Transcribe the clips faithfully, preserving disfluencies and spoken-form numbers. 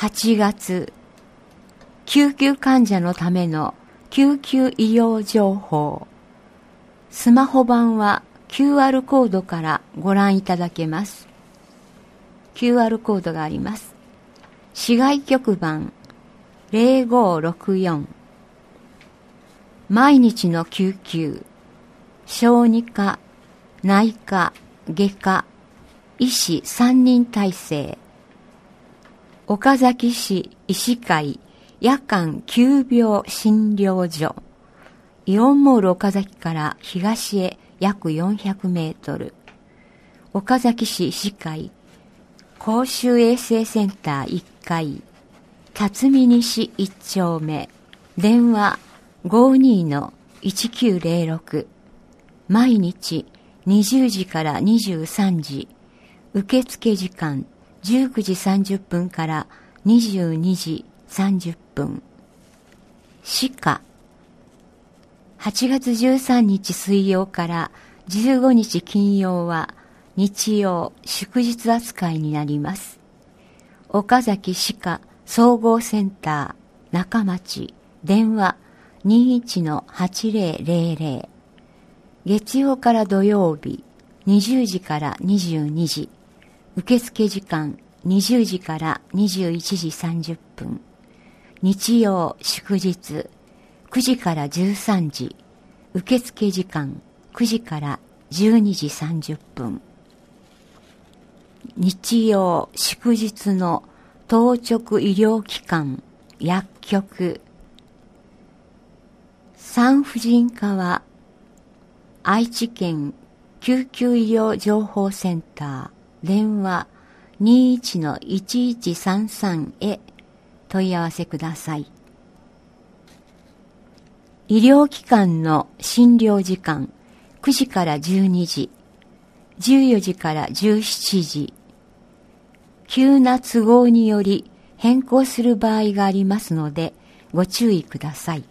はちがつ、救急患者のための救急医療情報。スマホ版は キューアール コードからご覧いただけます。キューアール コードがあります。市外局番ゼロごろくよん。毎日の救急、小児科、内科、外科、医師さんにん体制。岡崎市医師会夜間急病診療所。イオンモール岡崎から東へ約よんひゃくメートル。岡崎市医師会公衆衛生センターいっかい。辰巳西いち丁目。電話 ごじゅうにのいちきゅうゼロろく。毎日にじゅうじからにじゅうさんじ。受付時間じゅうくじさんじゅっぷんからにじゅうにじさんじゅっぷん。歯科。はちがつじゅうさんにち水曜からじゅうごにち金曜は日曜祝日扱いになります。岡崎歯科総合センター中町。電話 にじゅういちのはちぜろぜろぜろ。月曜から土曜日にじゅうじからにじゅうにじ。受付時間にじゅうじからにじゅういちじさんじゅっぷん。日曜祝日くじからじゅうさんじ。受付時間くじからじゅうにじさんじゅっぷん。日曜祝日の当直医療機関薬局。産婦人科は愛知県救急医療情報センター電話 にじゅういちのいちいちさんさん へ問い合わせください。医療機関の診療時間くじからじゅうにじ、じゅうよじからじゅうしちじ。急な都合により変更する場合がありますのでご注意ください。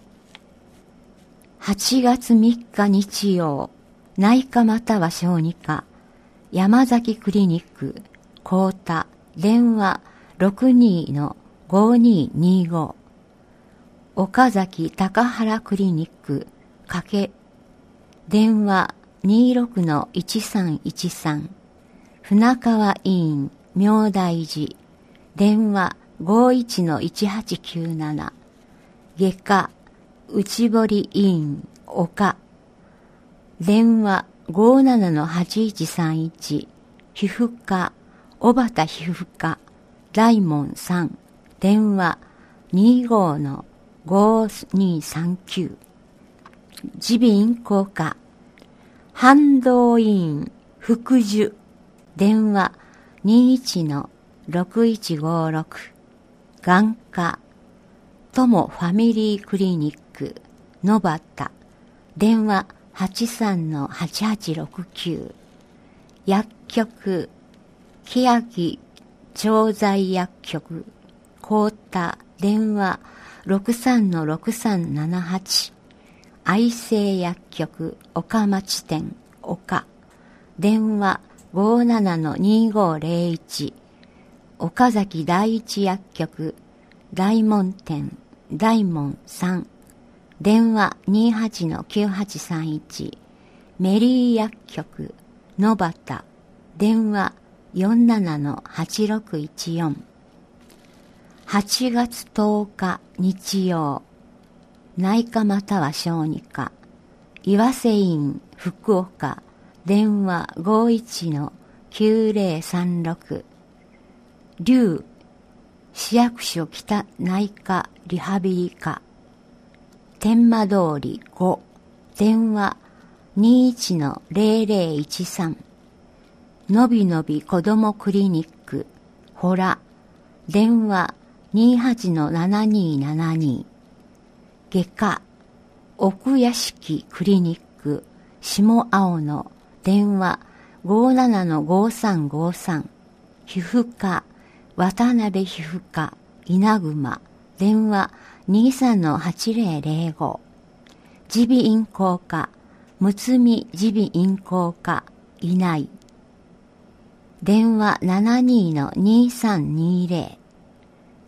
はちがつみっか日曜、内科または小児科、山崎クリニック、高田、電話 ろくにのごににご。岡崎高原クリニック、かけ、電話 にじゅうろくのいちさんいちさん。船川医院、明大寺、電話 ごじゅういちのいちはちきゅうなな。外科、内堀医院、岡、電話 ごじゅうななのはちいちさんいち。皮膚科、小畑皮膚科、大門さん、電話 にじゅうごのごにさんきゅう。耳鼻咽喉科、反動医院、福寿、電話 にじゅういちのろくいちごろく。眼科、友ファミリークリニック、野端、電話 はちさんのはちはちろくきゅう。薬局、欅調剤薬局、高田、電話 ろくさんのろくさんななはち。愛生薬局、岡町店、岡、電話 ごじゅうななのにじゅうごぜろいち。岡崎第一薬局、大門店、大門さん、電話 にじゅうはちのきゅうはちさんいち。メリー薬局、野端、電話 よんじゅうななのはちろくいちよん。はちがつとおか日曜、内科または小児科、岩瀬院福岡、電話 ごじゅういちのきゅうぜろさんろく。龍市役所北内科リハビリ科、天満通りご、電話 にじゅういちのぜろぜろいちさん。のびのび子どもクリニック、ほら、電話 にじゅうはちのななにーななに。外科、奥屋敷クリニック、下青野、電話 ごじゅうななのごさんごさん。皮膚科、渡辺皮膚科、稲熊、電話 にじゅうさんのはちぜろぜろご。耳鼻咽喉科、むつみ耳鼻咽喉科、いない。電話 ななにのにさんにぜろ。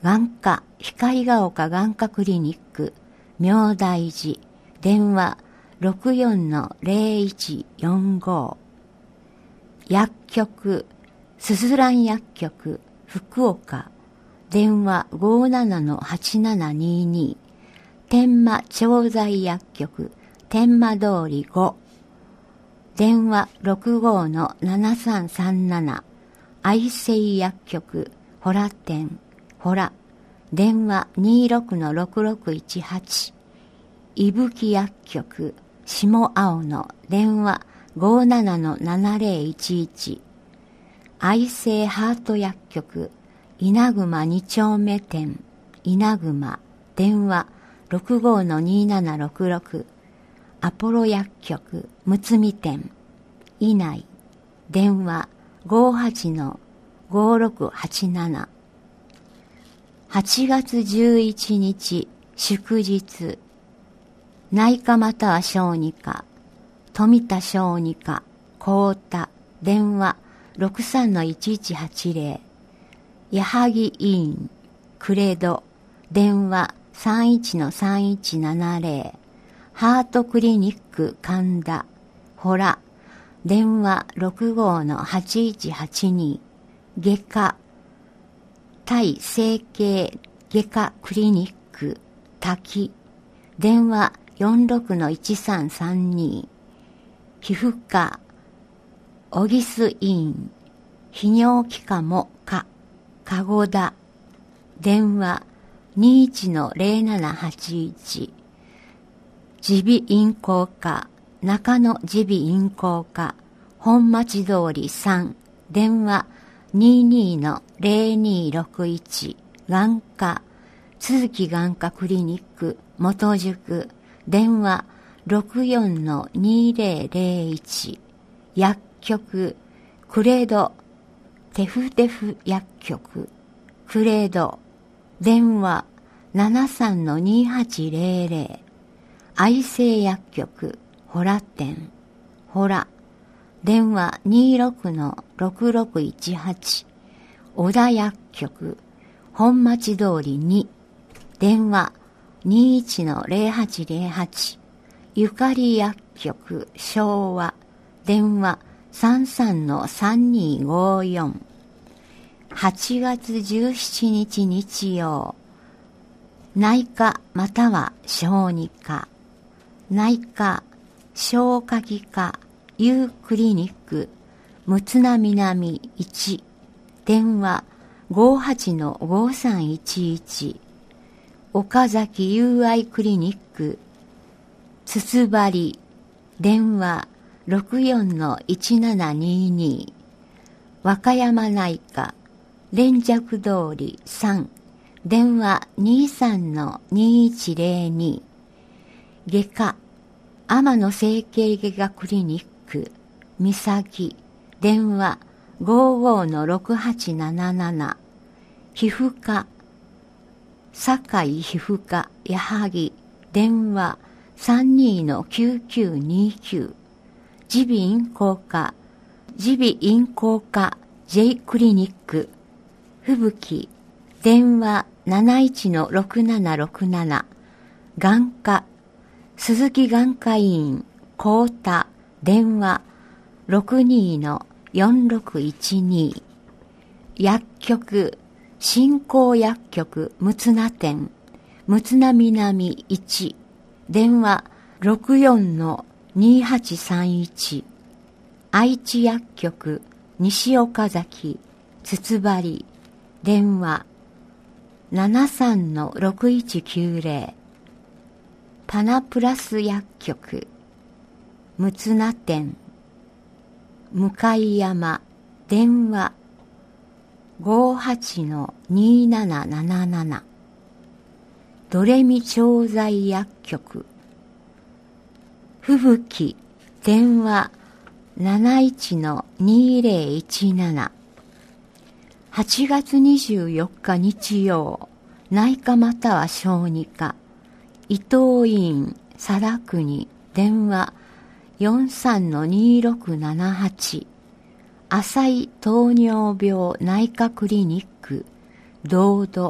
眼科光が丘眼科クリニック明大寺電話 ろくよんのゼロいちよんご。薬局すすらん薬局福岡電話 ごーななのはちななにーに。天満調剤薬局天満通りご電話 ろくごのななさんさんなな。愛生薬局ホラ店ホラ電話 にーろくのろくろくいちはち。伊吹薬局下青野電話 ごーななのななゼロいちいち。愛生ハート薬局稲熊に丁目店稲熊電話 ろくごのにーななろくろく。アポロ薬局むつみ店稲井電話 ごーはちのごーろくはちなな。はちがつじゅういちにち祝日内科または小児科富田小児科幸田電話 ろくさんのいちいちはちゼロ。矢作医院クレド電話 さんいちのさんいちななゼロ。ハートクリニック神田ホラ電話 ろくごのはちいちはちに。外科対整形外科クリニック滝電話 よんろくのいちさんさんに。皮膚科オギス医院泌尿器科も科籠田電話 にいちのゼロななはちいち。耳鼻咽喉科中野耳鼻咽喉科本町通りさん電話 にーにーのゼロにーろくいち。眼科都築眼科クリニック元宿電話 ろくよんのにーゼロゼロいち。薬局クレドテフテフ薬局クレド電話 ななさんのにーはちゼロゼロ。愛生薬局ホラ店ホラ電話 にーろくのろくろくいちはち。小田薬局本町通りに電話 にーいちのゼロはちゼロはち。ゆかり薬局昭和電話 さんさんのさんにーごよん。はちがつじゅうしちにち日曜内科または小児科内科消化器科 U クリニックむつな南いち電話 ごーはちのごーさんいちいち。岡崎 ユーアイ クリニックつつばり電話 ろくよんのいちななにーに。和歌山内科連雀通りさん電話 にーさんのにーいちゼロに。外科天野整形外科クリニック三崎電話 ごーごのろくはちなななな。皮膚科堺皮膚科矢作電話 さんにーのきゅうきゅうにきゅう。耳鼻咽喉科耳鼻咽喉科 J クリニック吹雪電話 なないちのろくななろくなな。眼科鈴木眼科医院幸田電話 ろくにーのよんろくいちに。薬局新興薬局むつな店むつな南いち電話 ろくよんのにーはちさんいち。愛知薬局西岡崎つつばり電話 ななさんのろくいちきゅうゼロ。パナプラス薬局むつな店向山電話 ごーはちのにーなななななな。ドレミ調剤薬局吹雪電話 なないちのにーゼロいちなな。はちがつにじゅうよっか日曜内科または小児科伊藤院貞国電話 よんさんのにーろくななはち。浅井糖尿病内科クリニック道土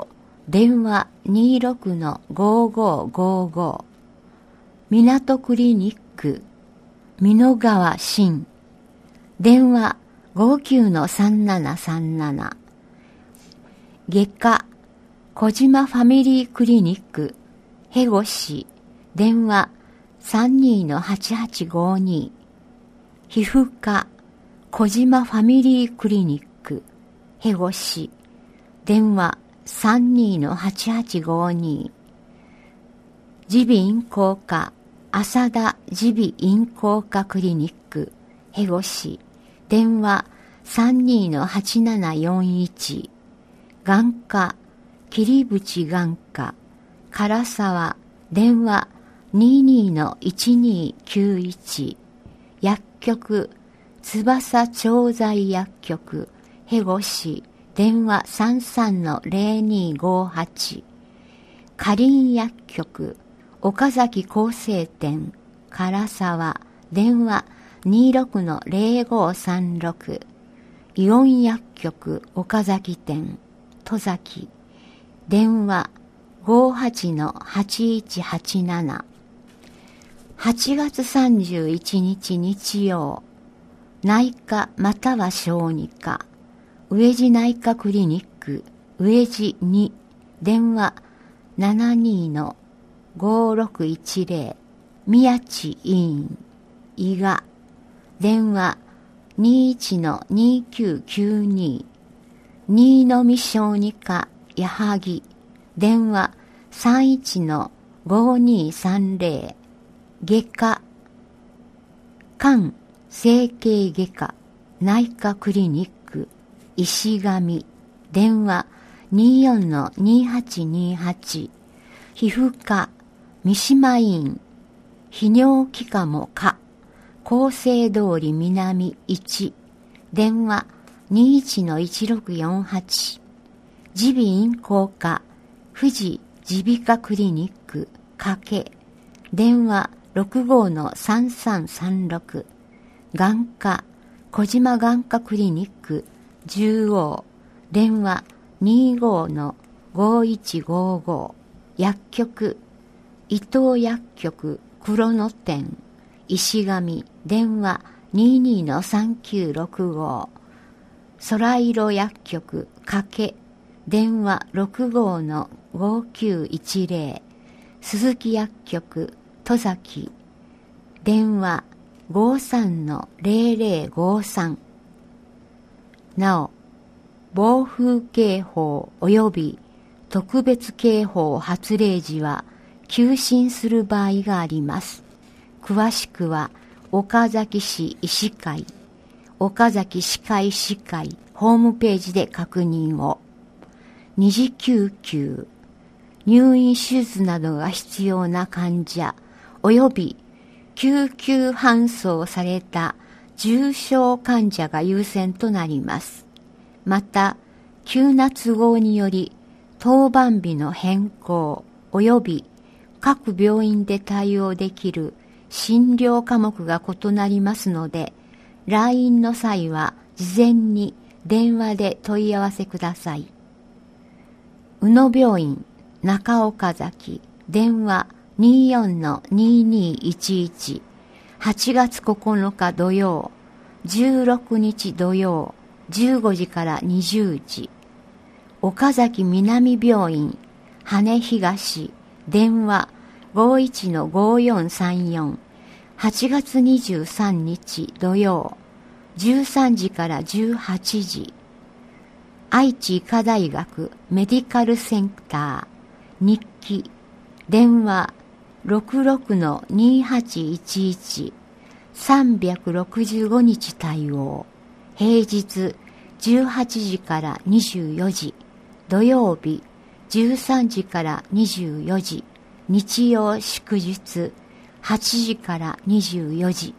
電話 にじゅうろくのごーごーごーご。港クリニック、美濃川新。電話ごきゅうのさんななさんなな。外科、小島ファミリークリニック、へご市。電話さんにのはちはちごに。皮膚科、小島ファミリークリニック、へご市。電話さんにのはちはちごに。耳鼻咽喉科、浅田耳鼻咽喉科クリニック、へご市。電話さんにのはちななよんいち。眼科、桐淵眼科、唐沢。電話にじゅうにのいちにきゅういち。薬局、翼調剤薬局、へご市。電話さんさんのぜろにごはち。かりん薬局、岡崎厚生店、唐沢。電話にじゅうろくのぜろごさんろく。イオン薬局、岡崎店、戸崎。電話ごはちのはちいちはちなな。はちがつさんじゅういちにち日曜、内科または小児科、上地内科クリニック、上地に。電話ななにのごろくいちぜろ。宮地医院、伊賀。電話にじゅういちのにきゅうきゅうに。新見小児科、矢作。電話さんいちのごにさんぜろ。外科、肝整形外科内科クリニック、石上。電話にじゅうよんのにはちにはち。皮膚科、三島院。泌尿器科も科、厚生通り南いち。電話にじゅういちのいちろくよんはち。耳鼻咽喉科、富士耳鼻科クリニック、加計。電話ろくごのさんさんさんろく。眼科、小島眼科クリニック、十王。電話にじゅうごのごいちごご。薬局、伊東薬局、黒野店、石上。電話にじゅうにのさんきゅうろくご。空色薬局、加計。電話ろくごのごきゅういちぜろ。鈴木薬局、戸崎。電話ごさんのぜろぜろごさん。なお、暴風警報及び特別警報発令時は休診する場合があります。詳しくは岡崎市医師会、岡崎歯科医師会ホームページで確認を。二次救急、入院手術などが必要な患者及び救急搬送された重症患者が優先となります。また、急な都合により当番日の変更及び各病院で対応できる診療科目が異なりますので、来院の際は事前に電話で問い合わせください。宇野病院中岡崎、電話にじゅうよんのににいちいち。はちがつここのか土曜、じゅうろくにち土曜、じゅうごじからにじゅうじ。岡崎南病院羽東、電話ごいちのごよんさんよん。はちがつにじゅうさんにち土曜、じゅうさんじからじゅうはちじ。愛知医科大学メディカルセンター日記、電話ろくろくのにはちいちいち。さんびゃくろくじゅうごにち対応。平日じゅうはちじからにじゅうよじ、土曜日じゅうさんじからにじゅうよじ、日曜祝日はちじからにじゅうよじ。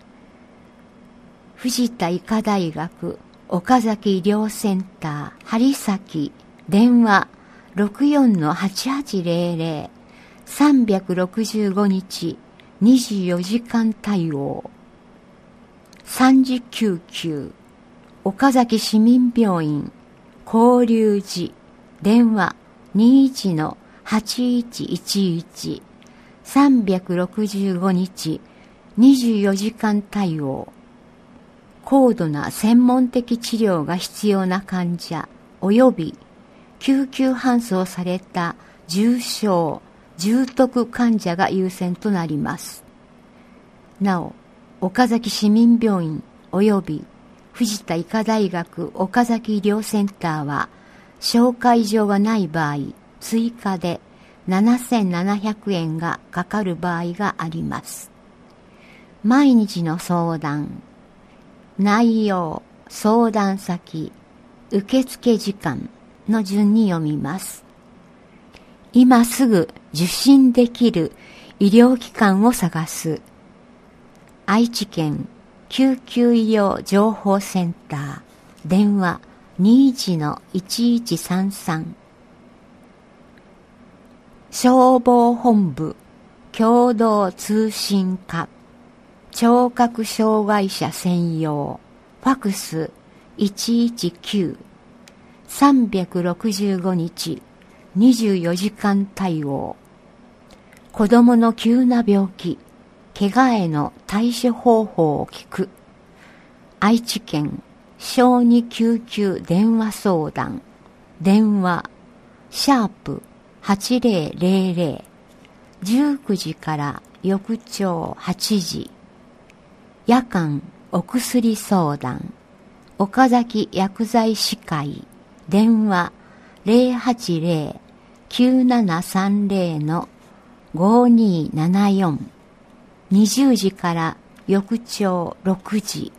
藤田医科大学岡崎医療センター針崎、電話ろくよんのはちはちぜろぜろ。さんびゃくろくじゅうごにちにじゅうよじかん対応。三次救急岡崎市民病院交流時、電話にいちのはちいちいちいち、さんびゃくろくじゅうごにちにじゅうよじかん対応。高度な専門的治療が必要な患者及び救急搬送された重症、重篤患者が優先となります。なお、岡崎市民病院及び藤田医科大学岡崎医療センターは紹介状がない場合、追加でななせんななひゃくえんがかかる場合があります。毎日の相談、内容、相談先、受付時間の順に読みます。今すぐ受診できる医療機関を探す。愛知県救急医療情報センター、電話 にいちのいちいちさんさん。消防本部共同通信課、聴覚障害者専用、ファクスいちいちきゅう、さんびゃくろくじゅうごにちにじゅうよじかん対応。子供の急な病気、怪我への対処方法を聞く。愛知県小児救急電話相談、電話シャープはちぜろぜろぜろ、じゅうくじから翌朝はちじ。夜間お薬相談、岡崎薬剤師会、電話 ゼロはちゼロ きゅうななさんゼロ のごにーななよん。にじゅうじから翌朝ろくじ。